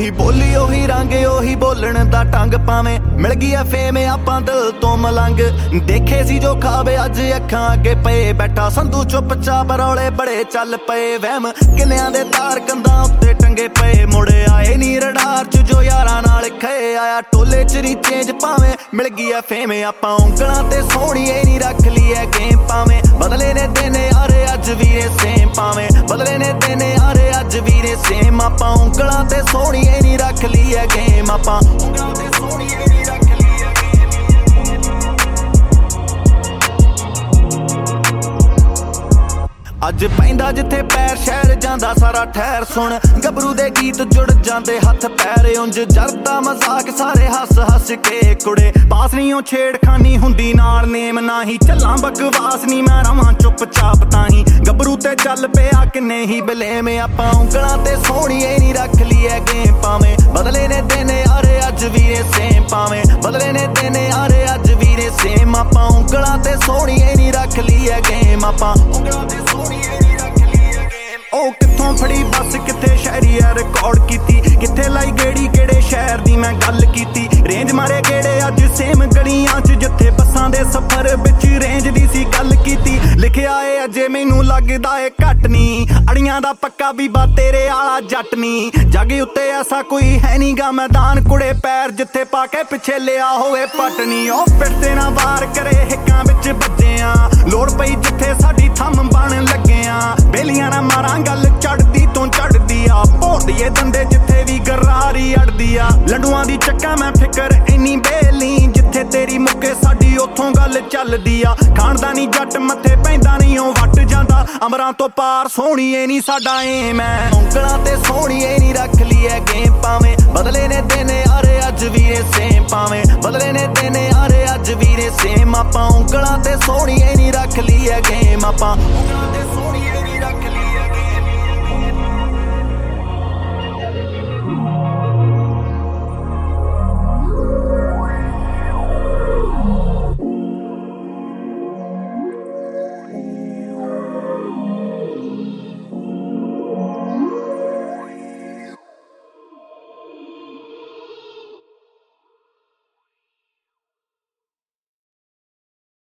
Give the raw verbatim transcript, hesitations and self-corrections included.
ਉਹੀ ਬੋਲੀ ਉਹੀ ਰੰਗ ਉਹੀ ਬੋਲਣ ਦਾ ਢੰਗ ਭਾਵੇਂ ਮਿਲ ਗਈ ਐ ਫੇਮ ਆਪਾਂ ਦਿਲ ਤੋਂ ਮਲੰਗ ਦੇਖੇ ਸੀ ਜੋ ਖਾਵੇ ਅੱਜ ਅੱਖਾਂ ਅੱਗੇ ਪਏ ਬੈਠਾ ਸੰਧੂ ਚੁੱਪਚਾਪ ਰੌਲੇ ਬੜੇ ਚੱਲ ਪਏ ਵਹਿਮ ਕਿੰਨਿਆਂ ਦੇ ਤਾਰ ਕੰਧਾਂ ਉੱਤੇ ਟੰਗੇ ਪਏ ਮੁੜੇ ਆਏ ਨੀ ਰਡਾਰ ਚ ਜੋ ਯਾਰਾਂ ਨਾਲ ਖਏ ਆਇਆ ਟੋਲੇ ਚ ਨੀ ਚੇਂਜ ਭਾਵੇਂ ਮਿਲ ਗਈ ਐ ਫੇਮ ਆਪਾਂ ਉਂਗਲਾਂ ਤੇ ਸੋਹਣੀਏ ਨੀ ਰੱਖ ਲਈ ਐ ਗੇਮ ਭਾਵੇਂ ਬਦਲੇ ਨੇ ਦਿਨ ਯਾਰੇ ਅੱਜ ਵੀਰੇ ਸੇਮ ਭਾਵੇਂ ਬਦਲੇ ਨੇ ਦਿਨ ਯਾਰੇ ਅੱਜ ਵੀਰੇ ਸੇਮ ਆਪਾਂ ਉਂਗਲਾਂ ਤੇ ਸੋਹਣੀਏ ਨੀ ਰੱਖ ਲਈ ਐ ਗੇਮ ਆਪਾਂ ਉਂਗਲਾਂ ਤੇ ਸੋਹਣੀਏ ਨੀ ਰੱਖ ਲਈ ਐ ਗੇਮ ਅੱਜ ਪੈਂਦਾ ਜਿੱਥੇ ਪੈਰ ਸ਼ਹਿਰ ਜਾਂਦਾ ਸਾਰਾ ਠਹਿਰ ਸੁਣ ਗੱਭਰੂ ਦੇ ਗੀਤ ਜੁੜ ਜਾਂਦੇ ਹੱਥ ਪੈਰ ਉਂਝ ਜਰਦਾ ਮਜ਼ਾਕ ਸਾਰੇ ਹੱਸ ਹੱਸ ਕੇ ਕੁੜੇ ਪਾਸ ਨਹੀਂ ਉਹ ਛੇੜਖਾਨੀ ਹੁੰਦੀ ਨਾਲ ਨੇਮ ਨਾ ਹੀ ਚੱਲਾਂ ਬਕਵਾਸ ਨਹੀਂ ਮੈਂ ਰਵਾਂ ਚੁੱਪਚਾਪ ਤਾਂ ਹੀ ਗੱਭਰੂ ਤੇ ਚੱਲ ਪਿਆ ਕਿੰਨੇ ਹੀ ਬਲੇਮ ਆਪਾਂ ਉਂਗਲਾਂ ਤੇ ਸੋਹਣੀਏ ਨੀ ਰੱਖ ਲਈ ਐ ਗੇਮ ਭਾਵੇਂ ਬਦਲੇ ਨੇ ਦਿਨ ਯਾਰੇ ਅੱਜ ਵੀਰੇ ਸੇਮ ਭਾਵੇਂ ਬਦਲੇ ਨੇ ਦਿਨ ਯਾਰੇ ਅੱਜ ਵੀਰੇ ਸੇਮ ਆਪਾਂ ਉਂਗਲਾਂ ਤੇ ਸੋਹਣੀਏ ਨੀ ਰੱਖ ਲਈ ਐ ਗੇਮ ਆਪਾਂ ਉਂਗਲਾਂ ਤੇ ਸੋਹਣੀਏ ਨੀ ਰੱਖ ਲਈ ਐ ਗੇਮ ਉਹ ਕਿੱਥੋਂ ਫੜੀ ਬੱਸ ਕਿੱਥੇ ਸ਼ਹਿਰੀ ਐ ਰਿਕਾਰਡ ਕੀਤੀ ਕਿੱਥੇ ਲਾਈ ਗੇੜੀ ਕਿਹੜੇ ਸ਼ਹਿਰ ਦੀ ਮੈਂ ਗੱਲ ਕੀਤੀ ਰੇਂਜ ਮਾਰੇ ਕਿਹੜੇ ਅੱਜ ਸੇਮ ਗਲੀਆਂ ਚ ਜਿੱਥੇ ਬੱਸਾਂ ਦੇ ਸਫ਼ਰ ਵਿੱਚ ਰੇਂਜ ਦੀ ਸੀ ਗੱਲ ਕੀਤੀ ਲਿਖਿਆ ਏ ਅਜੇ ਮੈਨੂੰ ਲੱਗਦਾ ਏ ਘੱਟ ਨੀ ਅੜੀਆਂ ਦਾ ਪੱਕਾ ਬੀਬਾ ਤੇਰੇ ਆਲਾ ਜੱਟ ਨੀ ਜੱਗ ਉੱਤੇ ਐਸਾ ਕੋਈ ਹੈ ਨੀ ਗਾ ਮੈਦਾਨ ਕੁੜੇ ਪੈਰ ਜਿੱਥੇ ਪਾ ਕੇ ਪਿੱਛੇ ਲਿਆ ਹੋਵੇ ਪਟਨੀ ਉਹ ਪਿੱਟੇ ਨਾ ਵਾਰ ਕਰੇ ਹਿੱਕਾਂ ਵਿੱਚ ਵੱਜਿਆ ਲੋੜ ਪਈ ਜਿੱਥੇ ਸਾਡੀ ਥੰਮ ਬਣ ਲੱਗਿਆ ਬੇਲੀਆਂ ਨਾ ਮਾਰਾਂ ਗੱਲ ਚੜਦੀ ਤੋਂ ਚੜਦੀ ਆ ਭੋਂਦੀਏ ਦੰਦੇ ਜਿੱਥੇ ਵੀ ਗਰਾਰੀ ਅੜਦੀ ਆ ਲੰਡੂਆਂ ਦੀ ਚੱਕਾ ਮੈਂ ਫਿਕਰ ਇੰਨੀ ਬੇਲੀ ਜਿੱਥੇ ਤੇਰੀ ਮੁੱਕੇ ਸਾਡੀ ਉੱਥੋਂ ਗੱਲ ਚੱਲਦੀ ਆ ਖਾਣਦਾ ਨੀ ਜੱਟ ਮੱਥੇ ਪੈਂਦਾ ਨੀ ਉਹ ਵੱਟ ਜਾਂਦਾ ਅਮਰਾਂ ਤੋਂ ਪਾਰ ਸੋਹਣੀਏ ਨੀ ਸਾਡਾ ਏਮ ਐ ਉਂਗਲਾਂ ਤੇ ਸੋਹਣੀਏ ਨੀ ਰੱਖ ਲਈ ਐ ਗੇਮ ਭਾਵੇਂ ਬਦਲੇ ਨੇ ਦਿਨ ਯਾਰੇ ਅੱਜ ਵੀਰੇ ਸੇਮ ਭਾਵੇਂ ਬਦਲੇ ਨੇ ਦਿਨ ਯਾਰੇ ਅੱਜ ਵੀਰੇ ਸੇਮ ਆਪਾਂ ਉਂਗਲਾਂ ਤੇ ਸੋਹਣੀਏ ਨੀ ਰੱਖ ਲਈ ਐ ਗੇਮ ਆਪਾਂ ਉਂਗਲਾਂ ਤੇ ਸੋਹਣੀਏ ਨੀ